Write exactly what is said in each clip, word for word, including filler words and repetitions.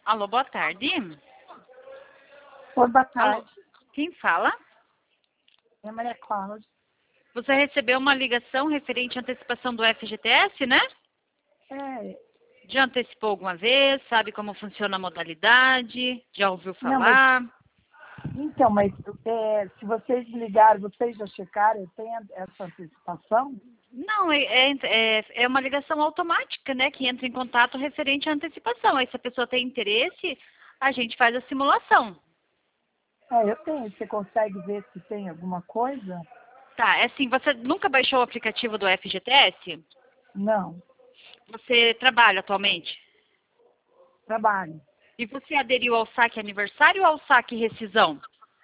Alô, boa tarde. Oi, boa Alô, tarde. quem fala? É Maria Cláudia. Você recebeu uma ligação referente à antecipação do F G T S, né? É, Já antecipou alguma vez? Sabe como funciona a modalidade? Já ouviu não, mas, falar? então, mas é, se vocês me ligaram, vocês já checaram, eu tenho essa antecipação? Não, é, é, é é uma ligação automática, né? Que entra em contato referente à antecipação. Aí, se a pessoa tem interesse, a gente faz a simulação. É, eu tenho. Você consegue ver se tem alguma coisa? Tá, é assim, você nunca baixou o aplicativo do F G T S? Não, Você trabalha atualmente? trabalho. E você aderiu ao saque aniversário ou ao saque rescisão?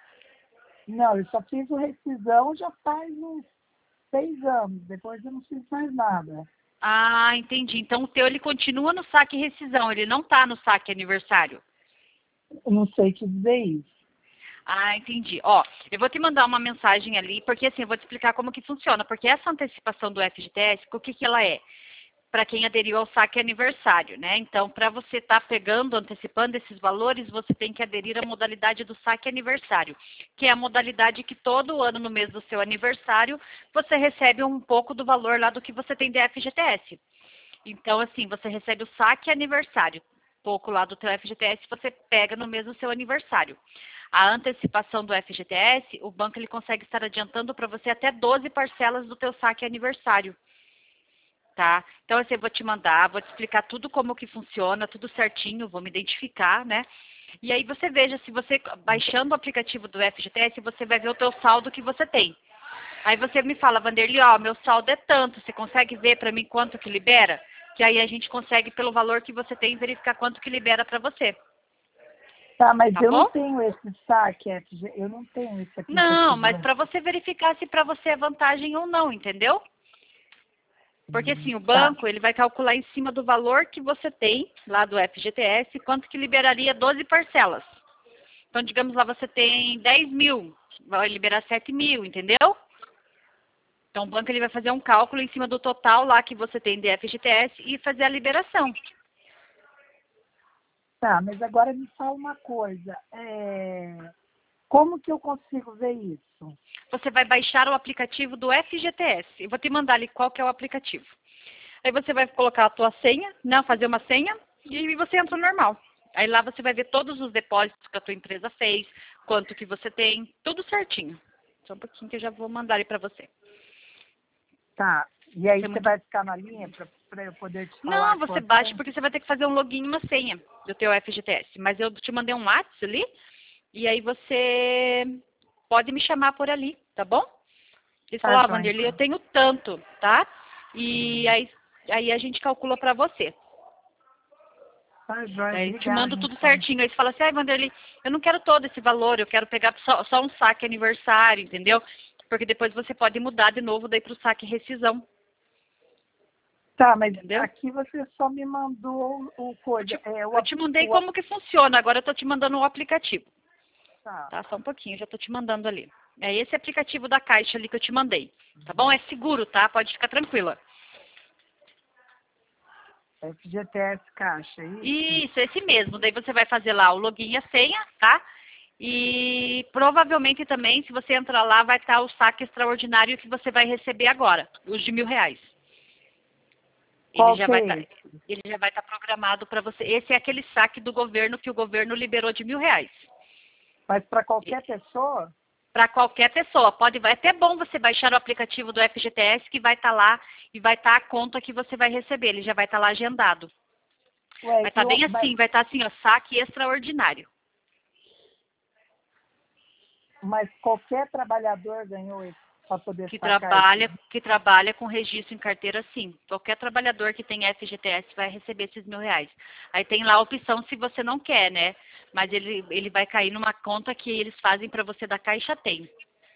Não, eu só fiz o rescisão já faz uns seis anos, depois eu não fiz mais nada. Ah, entendi. Então o teu ele continua no saque rescisão, ele não está no saque aniversário. Eu não sei te dizer isso. Ah, entendi. Ó, eu vou te mandar uma mensagem ali, porque assim, eu vou te explicar como que funciona, porque essa antecipação do F G T S, o que que ela é? Para quem aderiu ao saque aniversário, né? Então, para você estar tá pegando, antecipando esses valores, você tem que aderir à modalidade do saque aniversário, que é a modalidade que todo ano, no mês do seu aniversário, você recebe um pouco do valor lá do que você tem de F G T S. Então, assim, você recebe o saque aniversário, pouco lá do teu F G T S, você pega no mês do seu aniversário. A antecipação do F G T S, o banco ele consegue estar adiantando para você até doze parcelas do teu saque aniversário. Tá? Então, assim, eu vou te mandar, vou te explicar tudo como que funciona, tudo certinho, vou me identificar, né? E aí você veja, se você, baixando o aplicativo do F G T S, você vai ver o teu saldo que você tem. Aí você me fala, Vanderly, ó, meu saldo é tanto, você consegue ver para mim quanto que libera? Que aí a gente consegue, pelo valor que você tem, verificar quanto que libera para você. Tá, mas Tá eu não bom? tenho esse saque, F G, eu não tenho esse Não, mas aplicativo. para você verificar se para você é vantagem ou não, entendeu? Porque assim, o Tá. banco ele vai calcular em cima do valor que você tem lá do F G T S, quanto que liberaria doze parcelas. Então, digamos lá, você tem dez mil, vai liberar sete mil, entendeu? Então, o banco ele vai fazer um cálculo em cima do total lá que você tem de F G T S e fazer a liberação. Tá, mas agora me fala uma coisa. É... Como que eu consigo ver isso? Você vai baixar o aplicativo do F G T S. Eu vou te mandar ali qual que é o aplicativo. Aí você vai colocar a tua senha, né, fazer uma senha e você entra normal. Aí lá você vai ver todos os depósitos que a tua empresa fez, quanto que você tem, tudo certinho. Só um pouquinho que eu já vou mandar ali para você. Tá. E aí Isso é você muito... vai ficar na linha para eu poder te falar Não, você quanto baixa tem? porque você vai ter que fazer um login e uma senha do teu F G T S. Mas eu te mandei um WhatsApp ali e aí você pode me chamar por ali, tá bom? Eles Tá, falaram, ah, joia, Vanderlei, eu então. tenho tanto, tá? E aí, aí a gente calcula para você. Tá, joia. Daí eu te Obrigada, mando tudo então. certinho. Aí você fala assim, ai, Vanderlei, eu não quero todo esse valor, eu quero pegar só, só um saque aniversário, entendeu? Porque depois você pode mudar de novo daí pro saque rescisão, Tá, mas entendeu? aqui você só me mandou o Eu coisa. te, É, o, eu ap- te mandei o, ap- como que funciona, agora eu tô te mandando o aplicativo, tá. tá? Só um pouquinho, já tô te mandando ali. É esse aplicativo da Caixa ali que eu te mandei, tá bom? É seguro, tá? Pode ficar tranquila. F G T S Caixa, é isso? Isso, esse mesmo. Daí você vai fazer lá o login e a senha, tá? E provavelmente também, se você entrar lá, vai estar o saque extraordinário que você vai receber agora, os de mil reais. Ele Qual já que vai é estar, esse? ele já vai estar programado para você. Esse é aquele saque do governo que o governo liberou de mil reais. Mas para qualquer pessoa? Para qualquer pessoa. Pode, é até bom você baixar o aplicativo do F G T S que vai estar lá e vai estar a conta que você vai receber. Ele já vai estar lá agendado. Vai Ué, estar eu, bem mas, assim, vai estar assim, ó, saque extraordinário. mas qualquer trabalhador ganhou esse para poder Que sacar esse. trabalha, que trabalha com registro em carteira, sim. Qualquer trabalhador que tem F G T S vai receber esses mil reais. Aí tem lá a opção se você não quer, né? Mas ele, ele vai cair numa conta que eles fazem para você da Caixa Tem.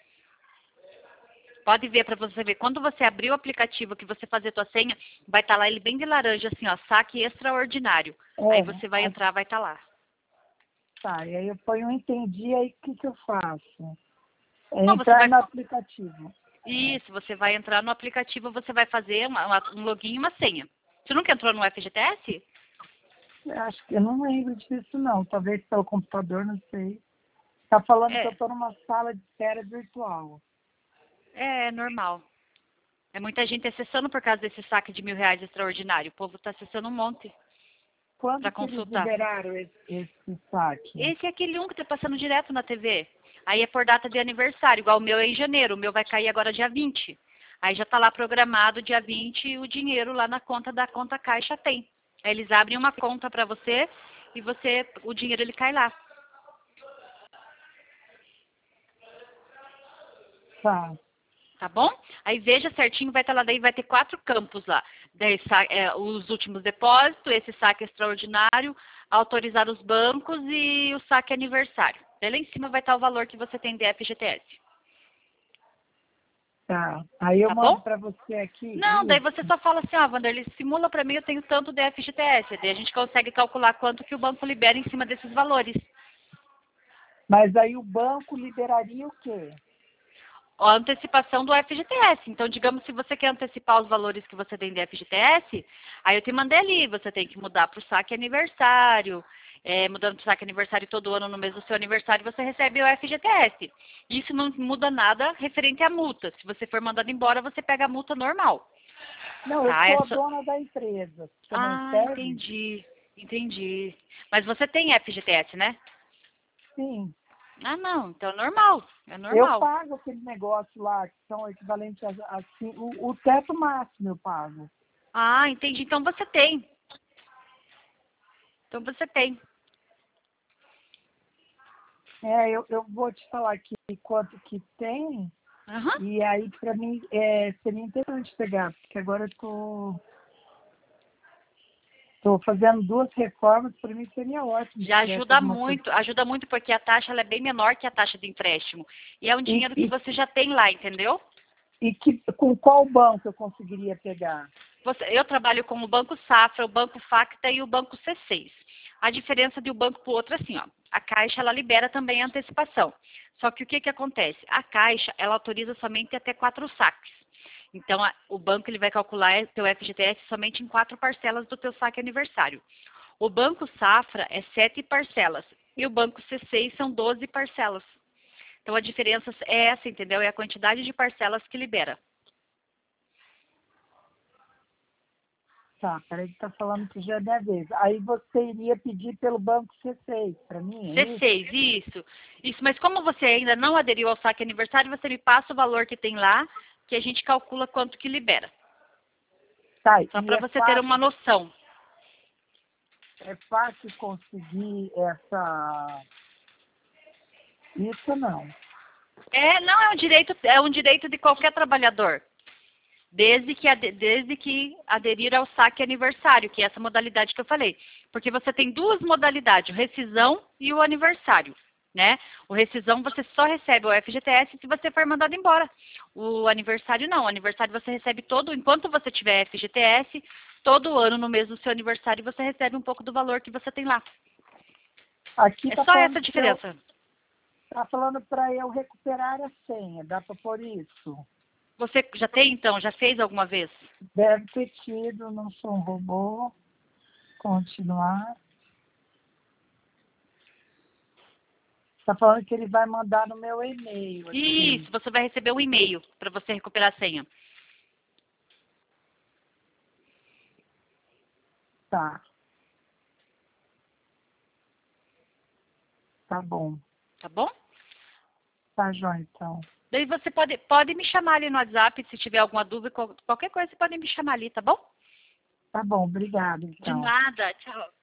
Pode ver para você ver. Quando você abrir o aplicativo que você fazer sua senha, vai estar lá ele bem de laranja, assim, ó, saque extraordinário. Aí É, você vai a- entrar, vai estar lá. tá. E aí eu ponho, eu entendi, aí o que, que eu faço? É Não, você entrar vai. no aplicativo. Isso, você vai entrar no aplicativo, você vai fazer uma- uma- um login e uma senha. Você nunca entrou no F G T S? acho que eu não lembro disso não. Talvez pelo computador, não sei. Tá falando É, que eu tô numa sala de espera virtual. é normal. É muita gente acessando por causa desse saque de mil reais extraordinário. O povo está acessando um monte Quando para que eles consultar. liberaram esse, esse saque? Esse é aquele um que tá passando direto na T V. Aí é por data de aniversário, igual o meu é em janeiro. O meu vai cair agora dia vinte. Aí já tá lá programado dia vinte o dinheiro lá na conta da conta Caixa tem. Aí eles abrem uma conta para você e você o dinheiro ele cai lá. Tá. Tá bom? Aí veja certinho, vai estar lá, daí vai ter quatro campos lá. Daí, sa- é, os últimos depósitos, esse saque extraordinário, autorizar os bancos e o saque aniversário. Daí lá em cima vai estar o valor que você tem de F G T S. Tá. Aí eu Tá mando bom? pra você aqui. Não, daí você Isso. só fala assim, ó, Wanderlei, simula para mim, eu tenho tanto de F G T S. Daí a gente consegue calcular quanto que o banco libera em cima desses valores. Mas aí o banco liberaria o quê? A antecipação do F G T S. Então, digamos, se você quer antecipar os valores que você tem de F G T S, aí eu te mandei ali, você tem que mudar para o saque aniversário. É, mudando para o saque aniversário todo ano, no mês do seu aniversário, você recebe o F G T S. Isso não muda nada referente à multa. Se você for mandado embora, você pega a multa normal. Não, eu Tá? É sou a só- dona da empresa. Também Ah, serve? entendi. Entendi. Mas você tem F G T S, né? Sim. Ah, não. Então é normal. É Eu normal. pago aquele negócio lá, que são equivalentes a, assim, o, o teto máximo eu pago. Ah, entendi. Então você tem. Então você tem. É, eu, eu vou te falar aqui quanto que tem, Aham. e aí para mim é, seria interessante pegar, porque agora eu tô, tô fazendo duas reformas, para mim seria ótimo se Já tivesse ajuda alguma coisa. muito, ajuda muito porque a taxa ela é bem menor que a taxa de empréstimo. E é um E, dinheiro que e, você já tem lá, entendeu? e que, com qual banco eu conseguiria pegar? Você- eu trabalho com o Banco Safra, o Banco Facta e o Banco C seis. A diferença de um banco para o outro é assim, ó. A Caixa ela libera também a antecipação. Só que o que, que acontece? A Caixa ela autoriza somente até quatro saques. Então a- o banco ele vai calcular o teu F G T S somente em quatro parcelas do teu saque aniversário. O Banco Safra é sete parcelas e o Banco C seis são doze parcelas. Então a diferença é essa, entendeu? É a quantidade de parcelas que libera. Tá, peraí que tá falando que já é minha vez. Aí você iria pedir pelo banco C seis para mim, é isso? C seis, isso. Isso, mas como você ainda não aderiu ao saque aniversário, você me passa o valor que tem lá, que a gente calcula quanto que libera. Tá, Só e para é você ter uma fácil, noção. é fácil conseguir essa. Isso não. É, não é um direito, é um direito de qualquer trabalhador. Desde que, ade- desde que aderir ao saque aniversário, que é essa modalidade que eu falei. Porque você tem duas modalidades, o rescisão e o aniversário. Né? O rescisão você só recebe o F G T S se você for mandado embora. O aniversário não. O aniversário você recebe todo, enquanto você tiver F G T S, todo ano no mês do seu aniversário você recebe um pouco do valor que você tem lá. Aqui É tá só falando essa a que eu, diferença. tá falando para eu recuperar a senha. Dá para pôr isso? Você já tem então? Já fez alguma vez? Deve ter tido, não sou um robô. Continuar. Tá falando que ele vai mandar no meu e-mail aqui. Isso, você vai receber um e-mail para você recuperar a senha. Tá, tá bom. Tá bom? Tá, João, então. Daí você pode, pode me chamar ali no WhatsApp se tiver alguma dúvida, qual- qualquer coisa você pode me chamar ali, tá bom? Tá bom, obrigado, De então. nada, tchau.